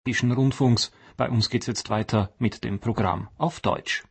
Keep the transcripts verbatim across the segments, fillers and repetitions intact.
Tschechischen Rundfunks. Bei uns geht's jetzt weiter mit dem Programm auf Deutsch.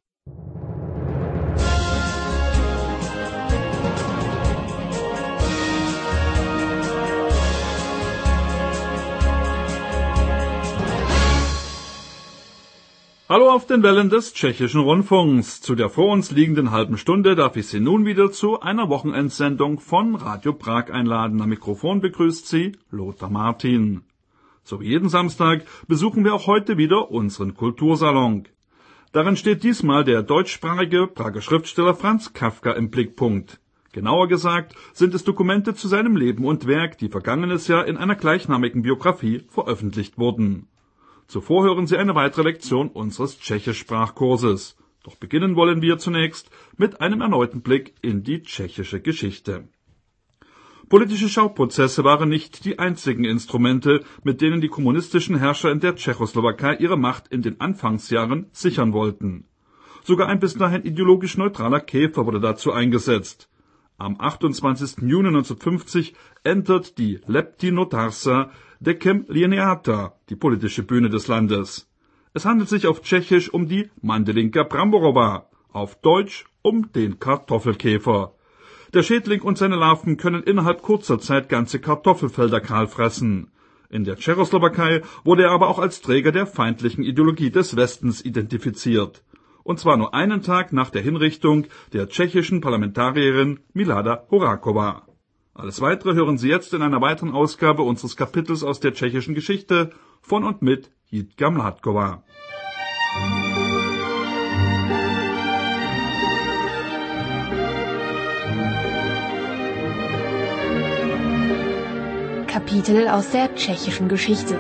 Hallo auf den Wellen des Tschechischen Rundfunks. Zu der vor uns liegenden halben Stunde darf ich Sie nun wieder zu einer Wochenendsendung von Radio Prag einladen. Am Mikrofon begrüßt Sie Lothar Martin. So wie jeden Samstag besuchen wir auch heute wieder unseren Kultursalon. Darin steht diesmal der deutschsprachige Prager Schriftsteller Franz Kafka im Blickpunkt. Genauer gesagt sind es Dokumente zu seinem Leben und Werk, die vergangenes Jahr in einer gleichnamigen Biografie veröffentlicht wurden. Zuvor hören Sie eine weitere Lektion unseres Tschechisch-Sprachkurses. Doch beginnen wollen wir zunächst mit einem erneuten Blick in die tschechische Geschichte. Politische Schauprozesse waren nicht die einzigen Instrumente, mit denen die kommunistischen Herrscher in der Tschechoslowakei ihre Macht in den Anfangsjahren sichern wollten. Sogar ein bis dahin ideologisch neutraler Käfer wurde dazu eingesetzt. Am achtundzwanzigsten Juni neunzehnhundertfünfzig entert die Lepti Notarsa Decem Lineata, die politische Bühne des Landes. Es handelt sich auf Tschechisch um die Mandelinka Bramborova, auf Deutsch um den Kartoffelkäfer. Der Schädling und seine Larven können innerhalb kurzer Zeit ganze Kartoffelfelder kahl fressen. In der Tschechoslowakei wurde er aber auch als Träger der feindlichen Ideologie des Westens identifiziert. Und zwar nur einen Tag nach der Hinrichtung der tschechischen Parlamentarierin Milada Horáková. Alles Weitere hören Sie jetzt in einer weiteren Ausgabe unseres Kapitels aus der tschechischen Geschichte von und mit Jitka Mládková. Kapitel aus der tschechischen Geschichte.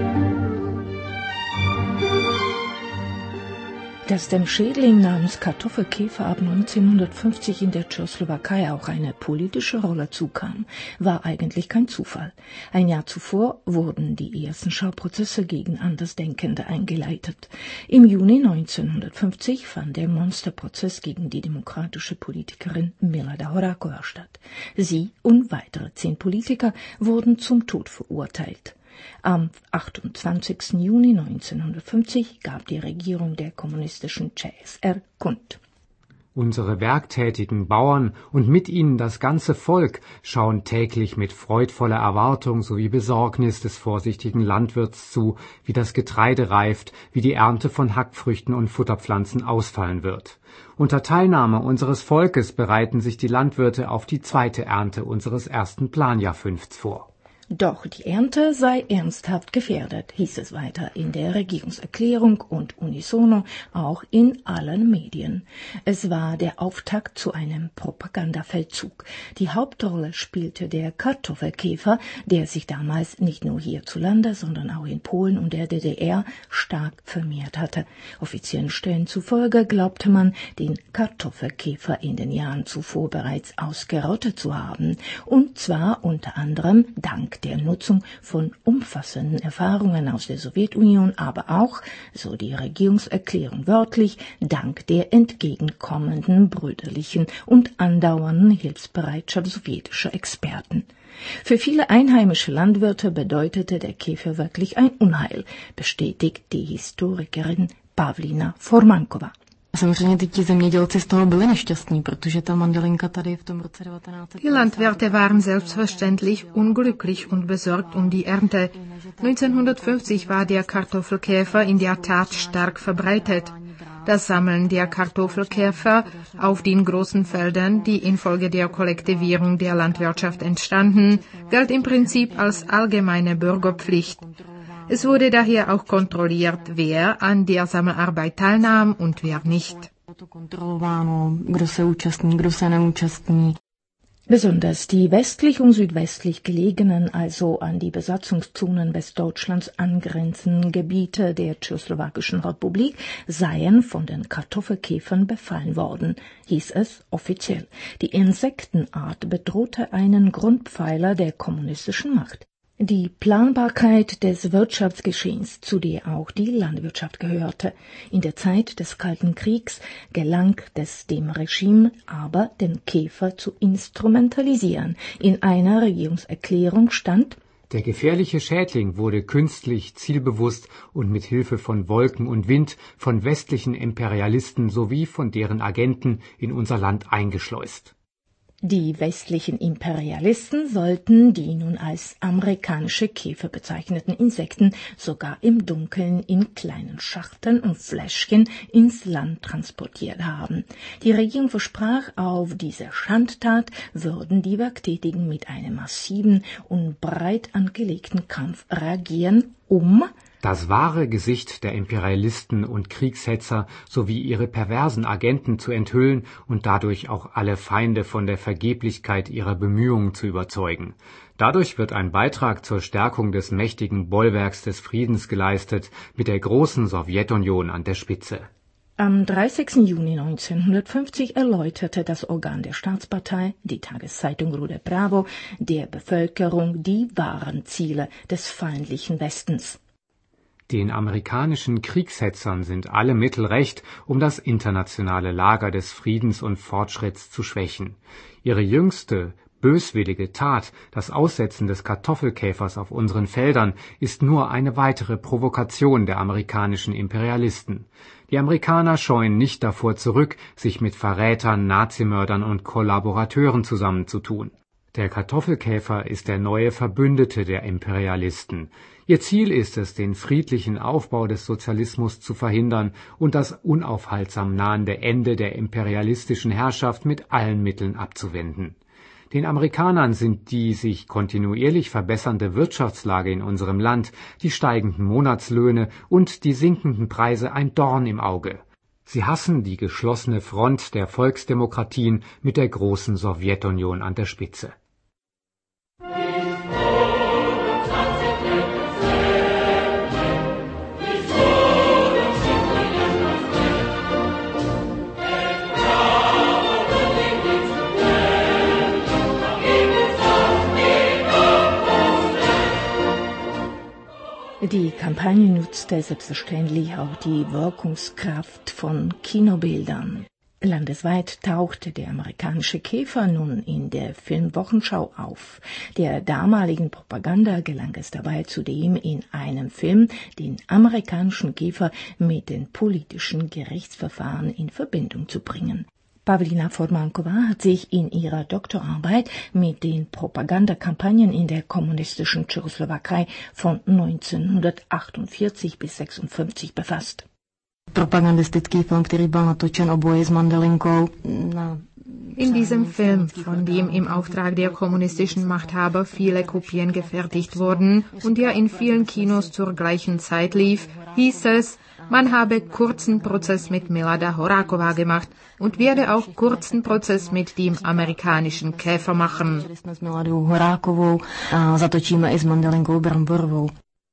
Dass dem Schädling namens Kartoffelkäfer ab neunzehnhundertfünfzig in der Tschechoslowakei auch eine politische Rolle zukam, war eigentlich kein Zufall. Ein Jahr zuvor wurden die ersten Schauprozesse gegen Andersdenkende eingeleitet. Im Juni neunzehnhundertfünfzig fand der Monsterprozess gegen die demokratische Politikerin Milada Horáková statt. Sie und weitere zehn Politiker wurden zum Tod verurteilt. Am achtundzwanzigsten Juni neunzehnhundertfünfzig gab die Regierung der kommunistischen C S R kund. Unsere werktätigen Bauern und mit ihnen das ganze Volk schauen täglich mit freudvoller Erwartung sowie Besorgnis des vorsichtigen Landwirts zu, wie das Getreide reift, wie die Ernte von Hackfrüchten und Futterpflanzen ausfallen wird. Unter Teilnahme unseres Volkes bereiten sich die Landwirte auf die zweite Ernte unseres ersten Planjahrfünfts vor. Doch die Ernte sei ernsthaft gefährdet, hieß es weiter in der Regierungserklärung und unisono auch in allen Medien. Es war der Auftakt zu einem Propagandafeldzug. Die Hauptrolle spielte der Kartoffelkäfer, der sich damals nicht nur hierzulande, sondern auch in Polen und der D D R stark vermehrt hatte. Offiziellen Stellen zufolge glaubte man, den Kartoffelkäfer in den Jahren zuvor bereits ausgerottet zu haben, und zwar unter anderem dank der Nutzung von umfassenden Erfahrungen aus der Sowjetunion, aber auch, so die Regierungserklärung wörtlich, dank der entgegenkommenden, brüderlichen und andauernden Hilfsbereitschaft sowjetischer Experten. Für viele einheimische Landwirte bedeutete der Käfer wirklich ein Unheil, bestätigt die Historikerin Pavlina Formankova. Samozřejmě ty ti zemědělci z toho byli nešťastní, protože ta mandelinka tady v tom roce devatenáct. Die Landwirte waren selbstverständlich unglücklich und besorgt um die Ernte. neunzehnhundertfünfzig war der Kartoffelkäfer in der Tat stark verbreitet. Das Sammeln der Kartoffelkäfer auf den großen Feldern, die infolge der Kollektivierung der Landwirtschaft entstanden, galt im Prinzip als allgemeine Bürgerpflicht. Es wurde daher auch kontrolliert, wer an der Sammelarbeit teilnahm und wer nicht. Besonders die westlich und südwestlich gelegenen, also an die Besatzungszonen Westdeutschlands angrenzenden Gebiete der Tschechoslowakischen Republik seien von den Kartoffelkäfern befallen worden, hieß es offiziell. Die Insektenart bedrohte einen Grundpfeiler der kommunistischen Macht. Die Planbarkeit des Wirtschaftsgeschehens, zu der auch die Landwirtschaft gehörte. In der Zeit des Kalten Kriegs gelang es dem Regime aber, den Käfer zu instrumentalisieren. In einer Regierungserklärung stand: Der gefährliche Schädling wurde künstlich, zielbewusst und mit Hilfe von Wolken und Wind von westlichen Imperialisten sowie von deren Agenten in unser Land eingeschleust. Die westlichen Imperialisten sollten die nun als amerikanische Käfer bezeichneten Insekten sogar im Dunkeln in kleinen Schachteln und Fläschchen ins Land transportiert haben. Die Regierung versprach, auf diese Schandtat würden die Werktätigen mit einem massiven und breit angelegten Kampf reagieren, um das wahre Gesicht der Imperialisten und Kriegshetzer sowie ihre perversen Agenten zu enthüllen und dadurch auch alle Feinde von der Vergeblichkeit ihrer Bemühungen zu überzeugen. Dadurch wird ein Beitrag zur Stärkung des mächtigen Bollwerks des Friedens geleistet, mit der großen Sowjetunion an der Spitze. Am dreißigsten Juni neunzehnhundertfünfzig erläuterte das Organ der Staatspartei, die Tageszeitung Rude Bravo, der Bevölkerung die wahren Ziele des feindlichen Westens. Den amerikanischen Kriegshetzern sind alle Mittel recht, um das internationale Lager des Friedens und Fortschritts zu schwächen. Ihre jüngste, böswillige Tat, das Aussetzen des Kartoffelkäfers auf unseren Feldern, ist nur eine weitere Provokation der amerikanischen Imperialisten. Die Amerikaner scheuen nicht davor zurück, sich mit Verrätern, Nazimördern und Kollaborateuren zusammenzutun. Der Kartoffelkäfer ist der neue Verbündete der Imperialisten. Ihr Ziel ist es, den friedlichen Aufbau des Sozialismus zu verhindern und das unaufhaltsam nahende Ende der imperialistischen Herrschaft mit allen Mitteln abzuwenden. Den Amerikanern sind die sich kontinuierlich verbessernde Wirtschaftslage in unserem Land, die steigenden Monatslöhne und die sinkenden Preise ein Dorn im Auge. Sie hassen die geschlossene Front der Volksdemokratien mit der großen Sowjetunion an der Spitze. Die Kampagne nutzte selbstverständlich auch die Wirkungskraft von Kinobildern. Landesweit tauchte der amerikanische Käfer nun in der Filmwochenschau auf. Der damaligen Propaganda gelang es dabei zudem, in einem Film den amerikanischen Käfer mit den politischen Gerichtsverfahren in Verbindung zu bringen. Pavlina Formankova hat sich in ihrer Doktorarbeit mit den Propagandakampagnen in der kommunistischen Tschechoslowakei von neunzehnhundertachtundvierzig bis sechsundfünfzig befasst. Propagandistický film, který byl natočen o boji s Mandelinkou. In diesem Film, von dem im Auftrag der kommunistischen Machthaber viele Kopien gefertigt wurden und der in vielen Kinos zur gleichen Zeit lief, hieß es, man habe kurzen Prozess mit Milada Horáková gemacht und werde auch kurzen Prozess mit dem amerikanischen Käfer machen. S Miladou Horákovou a zatočíme i s Mandelinkou Bramborovou.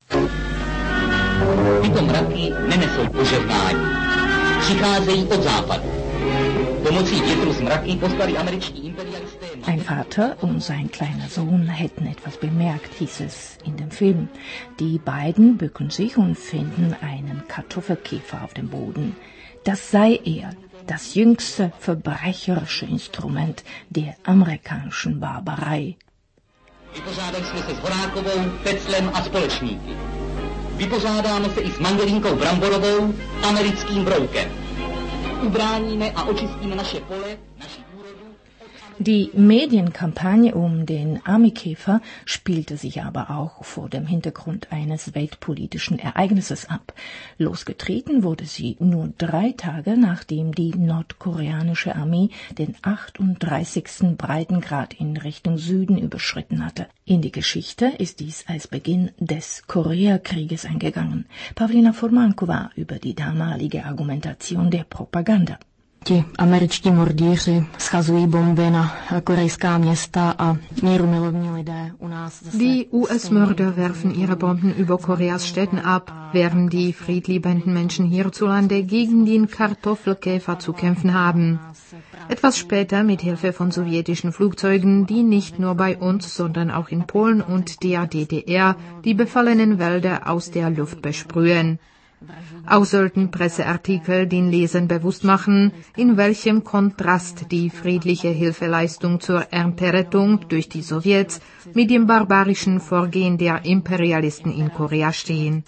Tyto mraky nenesou požehnání. Přicházejí od západu. Pomocí větru z mraky poslali američtí imperialisté. Ein Vater und sein kleiner Sohn hätten etwas bemerkt, hieß es in dem Film. Die beiden bücken sich und finden einen Kartoffelkäfer auf dem Boden. Das sei er, das jüngste verbrecherische Instrument der amerikanischen Barbarei. Vypořádali jsme se s Horákovou, Peclem a společníky. Vypořádáme se i s Mandelinkou Bramborovou, americkým broukem. Ubráníme a očistíme naše pole, naši úrodu. Die Medienkampagne um den Armeekäfer spielte sich aber auch vor dem Hintergrund eines weltpolitischen Ereignisses ab. Losgetreten wurde sie nur drei Tage, nachdem die nordkoreanische Armee den achtunddreißigsten Breitengrad in Richtung Süden überschritten hatte. In die Geschichte ist dies als Beginn des Koreakrieges eingegangen. Pavlina Formankova über die damalige Argumentation der Propaganda. Ti američtí mordíři schazují bomby na korejská města a mírumilovní lidé u nás zase... Die U S-Mörder werfen ihre Bomben über Koreas Städten ab, während die friedliebenden Menschen hierzulande gegen den Kartoffelkäfer zu kämpfen haben. Etwas später mit Hilfe von sowjetischen Flugzeugen, die nicht nur bei uns, sondern auch in Polen und der D D R die befallenen Wälder aus der Luft besprühen. Auch sollten Presseartikel den Lesern bewusst machen, in welchem Kontrast die friedliche Hilfeleistung zur Ernterettung durch die Sowjets mit dem barbarischen Vorgehen der Imperialisten in Korea stehen.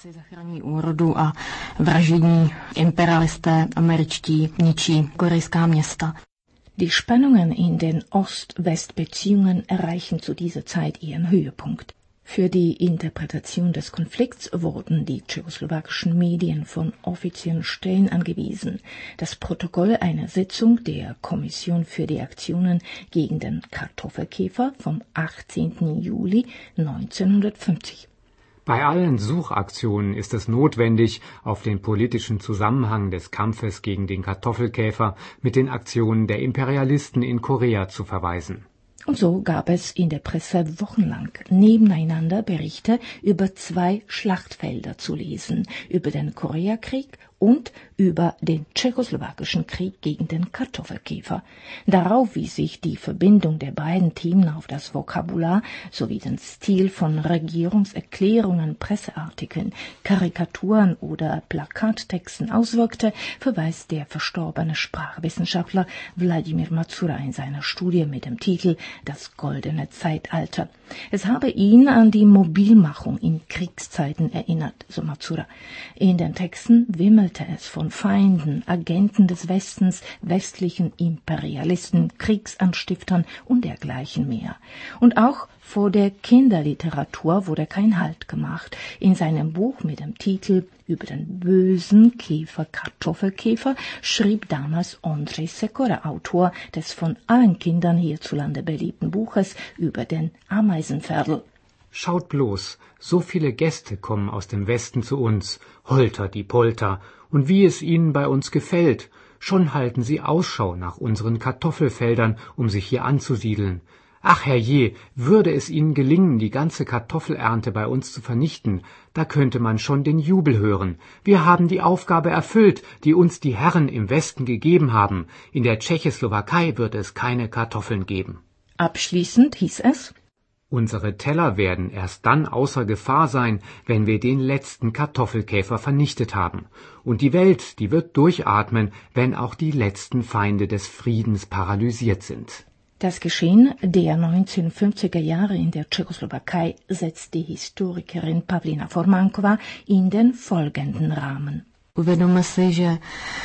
Die Spannungen in den Ost-West-Beziehungen erreichen zu dieser Zeit ihren Höhepunkt. Für die Interpretation des Konflikts wurden die tschechoslowakischen Medien von offiziellen Stellen angewiesen. Das Protokoll einer Sitzung der Kommission für die Aktionen gegen den Kartoffelkäfer vom achtzehnten Juli neunzehnhundertfünfzig. Bei allen Suchaktionen ist es notwendig, auf den politischen Zusammenhang des Kampfes gegen den Kartoffelkäfer mit den Aktionen der Imperialisten in Korea zu verweisen. Und so gab es in der Presse wochenlang nebeneinander Berichte über zwei Schlachtfelder zu lesen, über den Koreakrieg und über den tschechoslowakischen Krieg gegen den Kartoffelkäfer. Darauf wies sich die Verbindung der beiden Themen auf das Vokabular sowie den Stil von Regierungserklärungen, Presseartikeln, Karikaturen oder Plakattexten auswirkte, verweist der verstorbene Sprachwissenschaftler Wladimir Mazura in seiner Studie mit dem Titel »Das goldene Zeitalter«. Es habe ihn an die Mobilmachung in Kriegszeiten erinnert, so Mazura. In den Texten wimmelte es von Feinden, Agenten des Westens, westlichen Imperialisten, Kriegsanstiftern und dergleichen mehr. Und auch vor der Kinderliteratur wurde kein Halt gemacht. In seinem Buch mit dem Titel »Über den bösen Käfer Kartoffelkäfer« schrieb damals Andrzej Sekora, Autor des von allen Kindern hierzulande beliebten Buches über den Ameisenpferdl. Schaut bloß, so viele Gäste kommen aus dem Westen zu uns, holter die Polter, und wie es ihnen bei uns gefällt, schon halten sie Ausschau nach unseren Kartoffelfeldern, um sich hier anzusiedeln. Ach herrje, würde es ihnen gelingen, die ganze Kartoffelernte bei uns zu vernichten, da könnte man schon den Jubel hören. Wir haben die Aufgabe erfüllt, die uns die Herren im Westen gegeben haben. In der Tschechoslowakei wird es keine Kartoffeln geben. Abschließend hieß es: Unsere Teller werden erst dann außer Gefahr sein, wenn wir den letzten Kartoffelkäfer vernichtet haben. Und die Welt, die wird durchatmen, wenn auch die letzten Feinde des Friedens paralysiert sind. Das Geschehen der neunzehnhundertfünfziger Jahre in der Tschechoslowakei setzt die Historikerin Pavlina Formankova in den folgenden Rahmen. Uvědomme si, že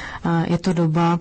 je to doba,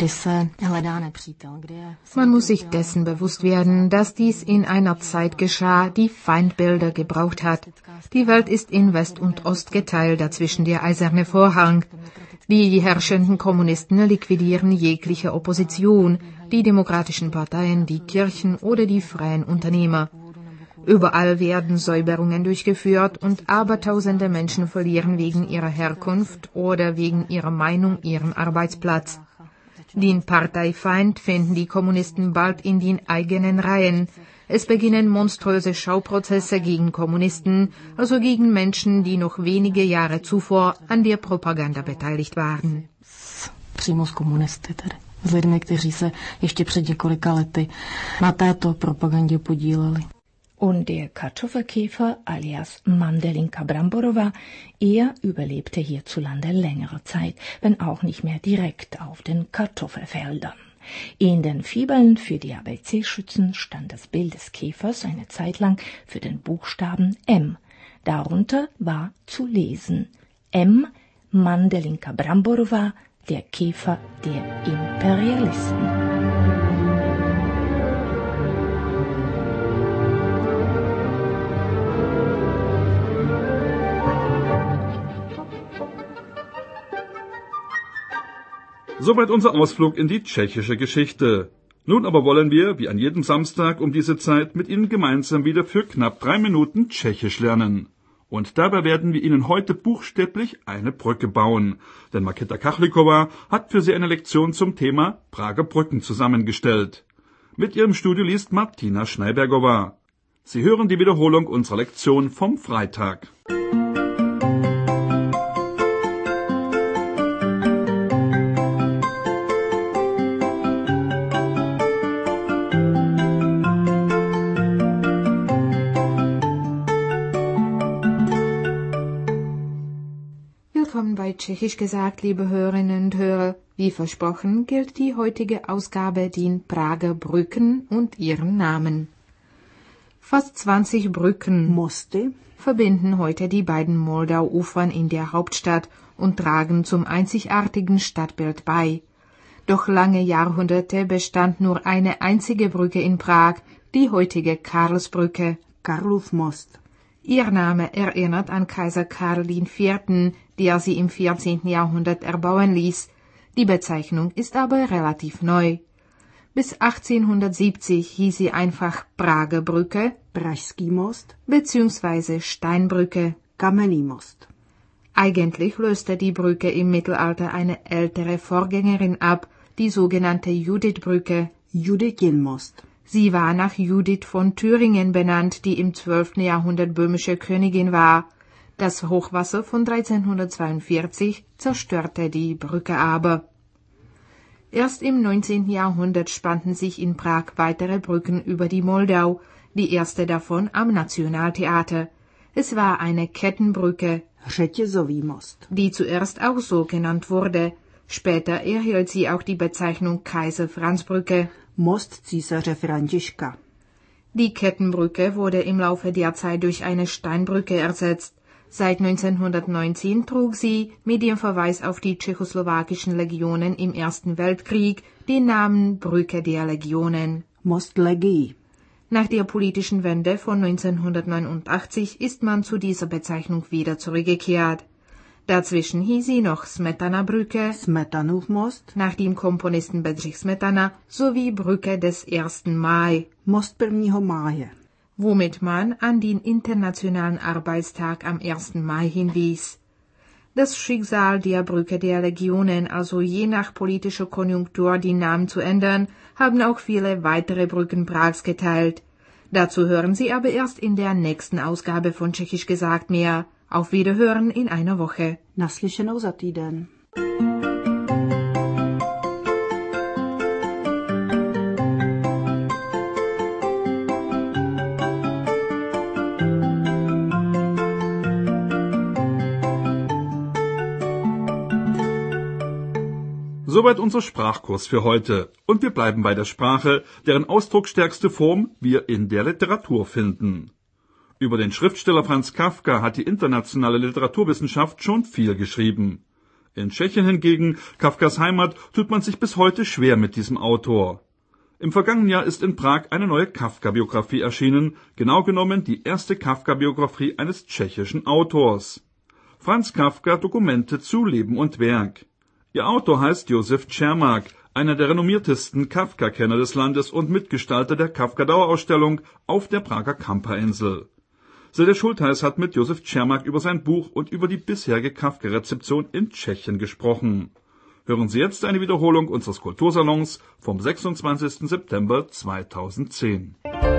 Man muss sich dessen bewusst werden, dass dies in einer Zeit geschah, die Feindbilder gebraucht hat. Die Welt ist in West und Ost geteilt, dazwischen der eiserne Vorhang. Die herrschenden Kommunisten liquidieren jegliche Opposition, die demokratischen Parteien, die Kirchen oder die freien Unternehmer. Überall werden Säuberungen durchgeführt und abertausende Menschen verlieren wegen ihrer Herkunft oder wegen ihrer Meinung ihren Arbeitsplatz. Den Parteifeind finden die Kommunisten bald in den eigenen Reihen. Es beginnen monströse Schauprozesse gegen Kommunisten, also gegen Menschen, die noch wenige Jahre zuvor an der Propaganda beteiligt waren. Přímo s komunisty tedy. S lidmi, kteří se ještě před několika lety na této propagandě podíleli. Und der Kartoffelkäfer alias Mandelinka Bramborova, er überlebte hierzulande längere Zeit, wenn auch nicht mehr direkt auf den Kartoffelfeldern. In den Fibeln für die A B C-Schützen stand das Bild des Käfers eine Zeit lang für den Buchstaben M. Darunter war zu lesen: M. Mandelinka Bramborova, der Käfer der Imperialisten. Soweit unser Ausflug in die tschechische Geschichte. Nun aber wollen wir, wie an jedem Samstag um diese Zeit, mit Ihnen gemeinsam wieder für knapp drei Minuten Tschechisch lernen. Und dabei werden wir Ihnen heute buchstäblich eine Brücke bauen. Denn Markéta Kachlikova hat für Sie eine Lektion zum Thema Prager Brücken zusammengestellt. Mit ihrem Studio liest Martina Schneibergova. Sie hören die Wiederholung unserer Lektion vom Freitag. Willkommen bei Tschechisch gesagt, liebe Hörerinnen und Hörer. Wie versprochen gilt die heutige Ausgabe den Prager Brücken und ihren Namen. Fast zwanzig Brücken Mosty verbinden heute die beiden Moldau-Ufern in der Hauptstadt und tragen zum einzigartigen Stadtbild bei. Doch lange Jahrhunderte bestand nur eine einzige Brücke in Prag, die heutige Karlsbrücke. Karlov most. Ihr Name erinnert an Kaiser Karl der Vierte., der sie im vierzehnten Jahrhundert erbauen ließ. Die Bezeichnung ist aber relativ neu. Bis achtzehnhundertsiebzig hieß sie einfach Prager Brücke, Pražský most, bzw. Steinbrücke, Kamenný most. Eigentlich löste die Brücke im Mittelalter eine ältere Vorgängerin ab, die sogenannte Judithbrücke. Judithin most. Sie war nach Judith von Thüringen benannt, die im zwölften Jahrhundert böhmische Königin war. Das Hochwasser von dreizehnhundertzweiundvierzig zerstörte die Brücke aber. Erst im neunzehnten Jahrhundert spannten sich in Prag weitere Brücken über die Moldau, die erste davon am Nationaltheater. Es war eine Kettenbrücke, Řetězový most, die zuerst auch so genannt wurde. Später erhielt sie auch die Bezeichnung Kaiser-Franz-Brücke. Most císaře Františka. Die Kettenbrücke wurde im Laufe der Zeit durch eine Steinbrücke ersetzt. Seit neunzehnhundertneunzehn trug sie, mit dem Verweis auf die tschechoslowakischen Legionen im Ersten Weltkrieg, den Namen Brücke der Legionen. Most Legii. Nach der politischen Wende von neunzehnhundertneunundachtzig ist man zu dieser Bezeichnung wieder zurückgekehrt. Dazwischen hieß sie noch Smetana-Brücke, Smetanův most, nach dem Komponisten Bedřich Smetana, sowie Brücke des ersten Mai, Most prvního máje, womit man an den Internationalen Arbeitstag am ersten Mai hinwies. Das Schicksal der Brücke der Legionen, also je nach politischer Konjunktur den Namen zu ändern, haben auch viele weitere Brücken Prags geteilt. Dazu hören Sie aber erst in der nächsten Ausgabe von Tschechisch gesagt mehr. Auf Wiederhören in einer Woche. Naslyšenou za týden. Soweit unser Sprachkurs für heute. Und wir bleiben bei der Sprache, deren ausdrucksstärkste Form wir in der Literatur finden. Über den Schriftsteller Franz Kafka hat die internationale Literaturwissenschaft schon viel geschrieben. In Tschechien hingegen, Kafkas Heimat, tut man sich bis heute schwer mit diesem Autor. Im vergangenen Jahr ist in Prag eine neue Kafka-Biografie erschienen, genau genommen die erste Kafka-Biografie eines tschechischen Autors. Franz Kafka, Dokumente zu Leben und Werk. Ihr Autor heißt Josef Čermák, einer der renommiertesten Kafka-Kenner des Landes und Mitgestalter der Kafka-Dauerausstellung auf der Prager Kampa-Insel. Silja Schultheis hat mit Josef Čermák über sein Buch und über die bisherige Kafka-Rezeption in Tschechien gesprochen. Hören Sie jetzt eine Wiederholung unseres Kultursalons vom sechsundzwanzigsten September zweitausendzehn.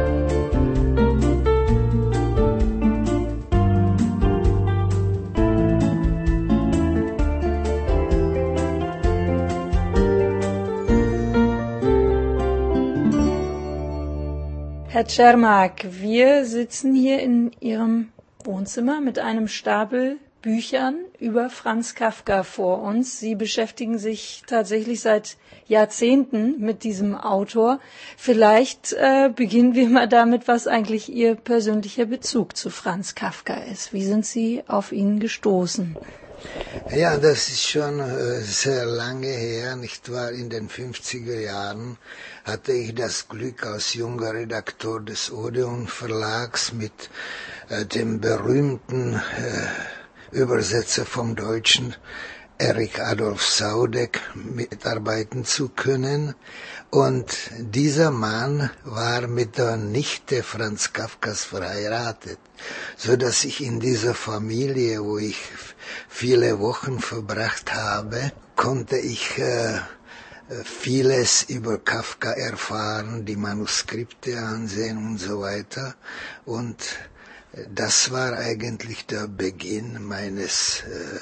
Herr Čermák, wir sitzen hier in Ihrem Wohnzimmer mit einem Stapel Büchern über Franz Kafka vor uns. Sie beschäftigen sich tatsächlich seit Jahrzehnten mit diesem Autor. Vielleicht äh, beginnen wir mal damit, was eigentlich Ihr persönlicher Bezug zu Franz Kafka ist. Wie sind Sie auf ihn gestoßen? Ja, das ist schon äh, sehr lange her, nicht wahr? In den fünfziger Jahren hatte ich das Glück, als junger Redakteur des Odeon Verlags mit äh, dem berühmten äh, Übersetzer vom Deutschen Erich Adolf Saudeck mitarbeiten zu können. Und dieser Mann war mit der Nichte Franz Kafkas verheiratet, so dass ich in dieser Familie, wo ich viele Wochen verbracht habe, konnte ich äh, vieles über Kafka erfahren, die Manuskripte ansehen und so weiter. Und das war eigentlich der Beginn meines äh,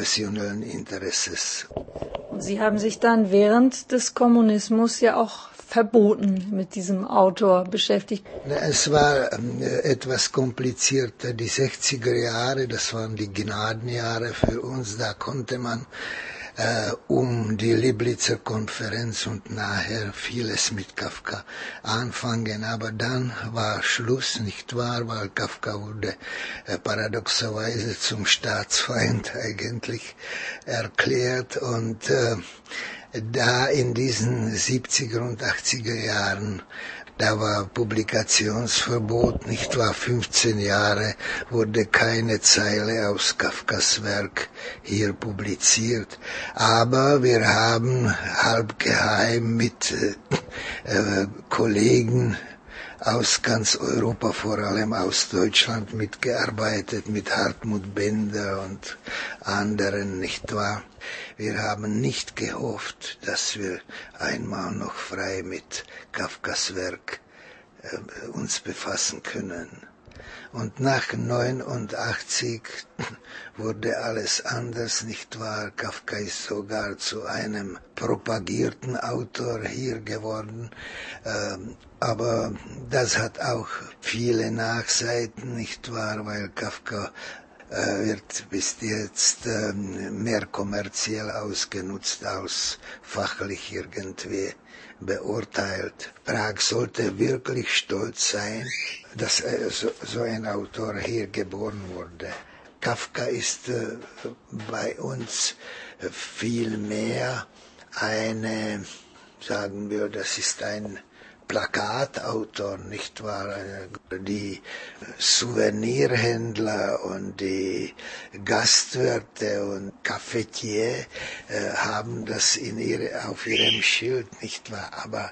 professionellen Interesses. Und Sie haben sich dann während des Kommunismus ja auch verboten mit diesem Autor beschäftigt? Es war ähm, etwas komplizierter. Die sechziger Jahre, das waren die Gnadenjahre für uns, da konnte man äh, um die Liblitzer Konferenz und nachher vieles mit Kafka anfangen. Aber dann war Schluss, nicht wahr, weil Kafka wurde äh, paradoxerweise zum Staatsfeind eigentlich erklärt und äh, da in diesen siebziger und achtziger Jahren, da war Publikationsverbot, nicht wahr, fünfzehn Jahre wurde keine Zeile aus Kafkas Werk hier publiziert. Aber wir haben halb geheim mit äh, Kollegen aus ganz Europa, vor allem aus Deutschland, mitgearbeitet, mit Hartmut Bender und anderen, nicht wahr? Wir haben nicht gehofft, dass wir einmal noch frei mit Kafkas Werk äh, uns befassen können. Und nach neunundachtzig wurde alles anders, nicht wahr? Kafka ist sogar zu einem propagierten Autor hier geworden. Ähm, aber das hat auch viele Nachseiten, nicht wahr? Weil Kafka äh, wird bis jetzt äh, mehr kommerziell ausgenutzt als fachlich irgendwie beurteilt. Prag sollte wirklich stolz sein, dass äh, so, so ein Autor hier geboren wurde. Kafka ist äh, bei uns äh, viel mehr eine, sagen wir, das ist ein Plakatautor, nicht wahr? Die Souvenirhändler und die Gastwirte und Cafetier äh, haben das in ihre, auf ihrem Schild, nicht wahr? Aber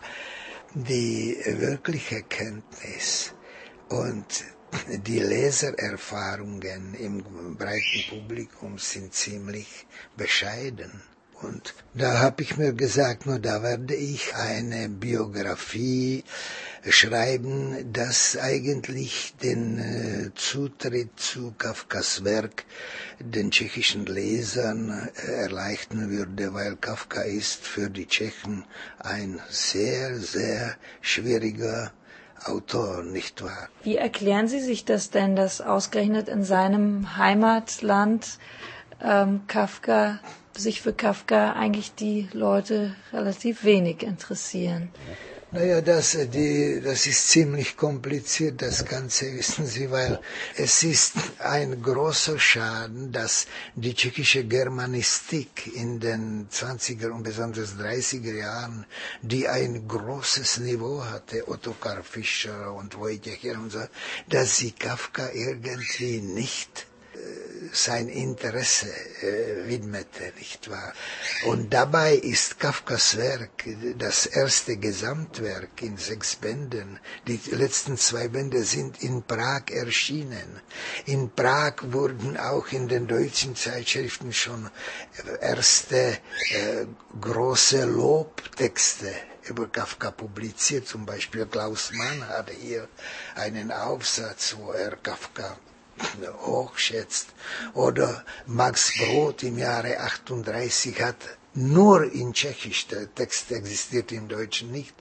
die wirkliche Kenntnis und die Lesererfahrungen im breiten Publikum sind ziemlich bescheiden. Und da habe ich mir gesagt, nur da werde ich eine Biografie schreiben, das eigentlich den äh, Zutritt zu Kafkas Werk den tschechischen Lesern äh, erleichtern würde, weil Kafka ist für die Tschechen ein sehr, sehr schwieriger Autor, nicht wahr? Wie erklären Sie sich das denn, dass ausgerechnet in seinem Heimatland ähm, Kafka sich für Kafka eigentlich die Leute relativ wenig interessieren? Naja, das, die, das ist ziemlich kompliziert, das Ganze, wissen Sie, weil es ist ein großer Schaden, dass die tschechische Germanistik in den zwanziger und besonders dreißiger Jahren, die ein großes Niveau hatte, Ottokar Fischer und Wojciech und so, dass sie Kafka irgendwie nicht sein Interesse äh, widmete, nicht wahr? Und dabei ist Kafkas Werk, das erste Gesamtwerk in sechs Bänden, die letzten zwei Bände sind in Prag erschienen. In Prag wurden auch in den deutschen Zeitschriften schon erste äh, große Lobtexte über Kafka publiziert. Zum Beispiel Klaus Mann hatte hier einen Aufsatz, wo er Kafka hochschätzt. Oder Max Brod im Jahre achtunddreißig hat nur in Tschechisch, der Text existiert im Deutschen nicht,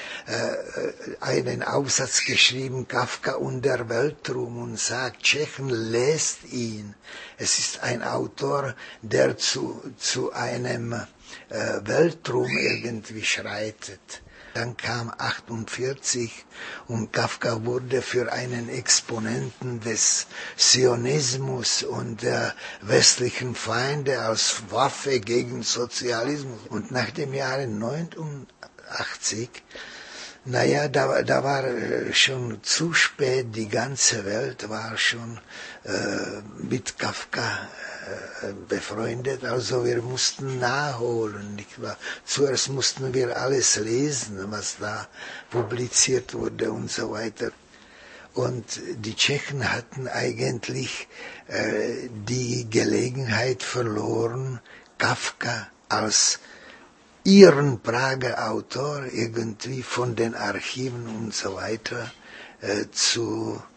äh, einen Aufsatz geschrieben, Kafka und der Weltruhm, und sagt, Tschechen lest ihn. Es ist ein Autor, der zu, zu einem äh, Weltruhm irgendwie schreitet. Dann kam achtundvierzig und Kafka wurde für einen Exponenten des Zionismus und der westlichen Feinde als Waffe gegen Sozialismus. Und nach dem Jahre neunundachtzig, naja, da, da war schon zu spät, die ganze Welt war schon äh, mit Kafka äh, befreundet, also wir mussten nachholen, nicht wahr? Zuerst mussten wir alles lesen, was da publiziert wurde und so weiter. Und die Tschechen hatten eigentlich äh, die Gelegenheit verloren, Kafka als ihren Prager Autor irgendwie von den Archiven und so weiter äh, zu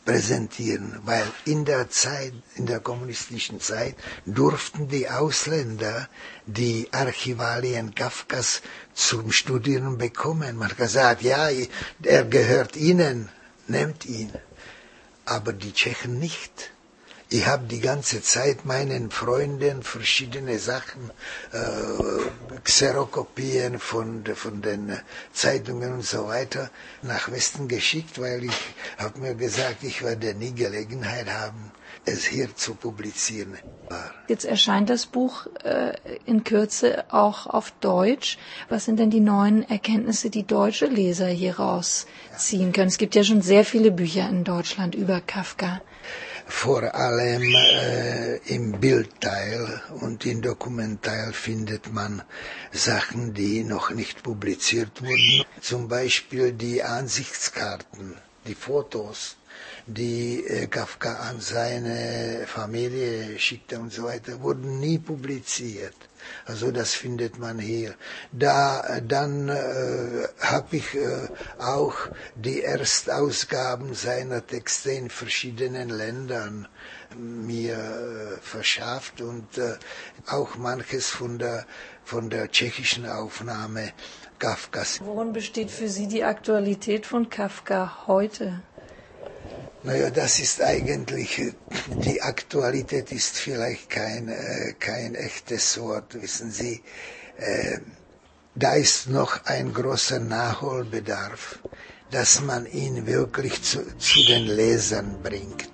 präsentieren, weil in der Zeit, in der kommunistischen Zeit, durften die Ausländer die Archivalien Kafkas zum Studieren bekommen. Man hat gesagt, ja, er gehört Ihnen, nehmt ihn. Aber die Tschechen nicht. Ich habe die ganze Zeit meinen Freunden verschiedene Sachen, äh, Xerokopien von, von den Zeitungen und so weiter nach Westen geschickt, weil ich habe mir gesagt, ich werde nie Gelegenheit haben, es hier zu publizieren. Jetzt erscheint das Buch äh, in Kürze auch auf Deutsch. Was sind denn die neuen Erkenntnisse, die deutsche Leser hier rausziehen können? Es gibt ja schon sehr viele Bücher in Deutschland über Kafka. Vor allem äh, im Bildteil und im Dokumentteil findet man Sachen, die noch nicht publiziert wurden. Zum Beispiel die Ansichtskarten, die Fotos, die äh, Kafka an seine Familie schickte und so weiter, wurden nie publiziert. Also das findet man hier. Da, dann äh, habe ich äh, auch die Erstausgaben seiner Texte in verschiedenen Ländern mir äh, verschafft und äh, auch manches von der, von der tschechischen Aufnahme Kafkas. Worin besteht für Sie die Aktualität von Kafka heute? Naja, das ist eigentlich, die Aktualität ist vielleicht kein, äh, kein echtes Wort, wissen Sie. Äh, da ist noch ein großer Nachholbedarf, dass man ihn wirklich zu, zu den Lesern bringt.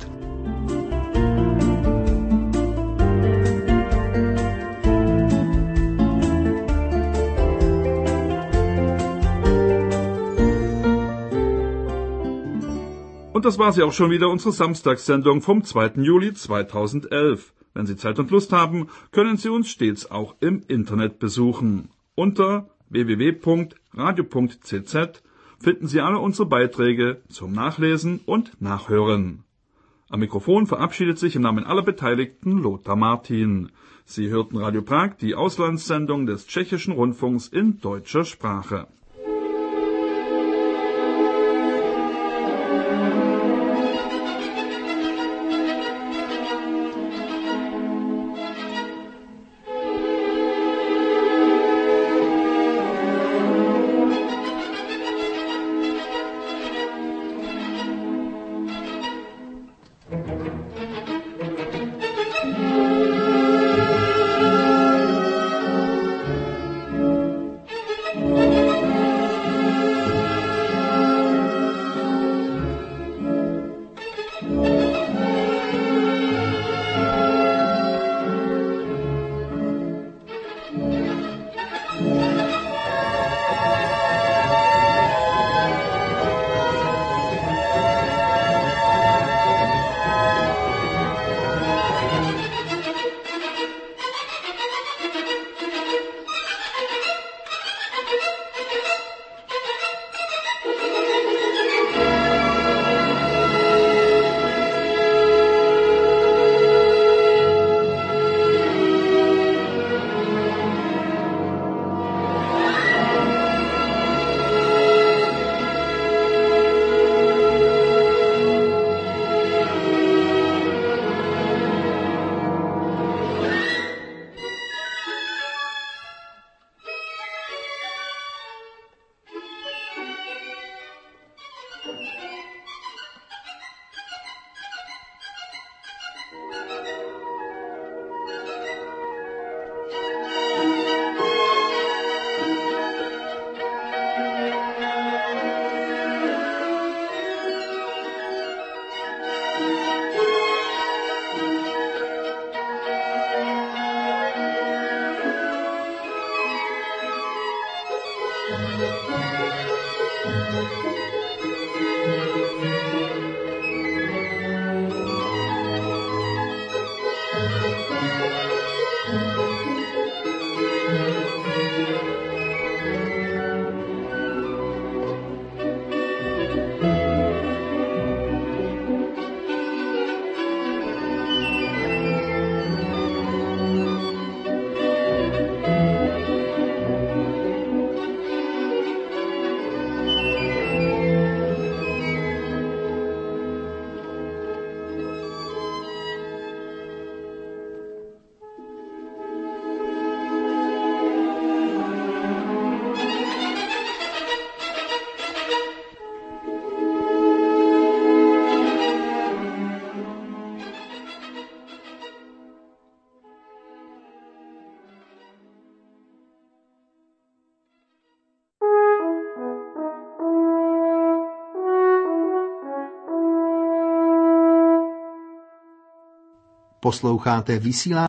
Und das war sie auch schon wieder, unsere Samstagssendung vom zweiten Juli zweitausendelf. Wenn Sie Zeit und Lust haben, können Sie uns stets auch im Internet besuchen. Unter w w w punkt radio punkt c z finden Sie alle unsere Beiträge zum Nachlesen und Nachhören. Am Mikrofon verabschiedet sich im Namen aller Beteiligten Lothar Martin. Sie hörten Radio Prag, die Auslandssendung des Tschechischen Rundfunks in deutscher Sprache. Posloucháte vysílání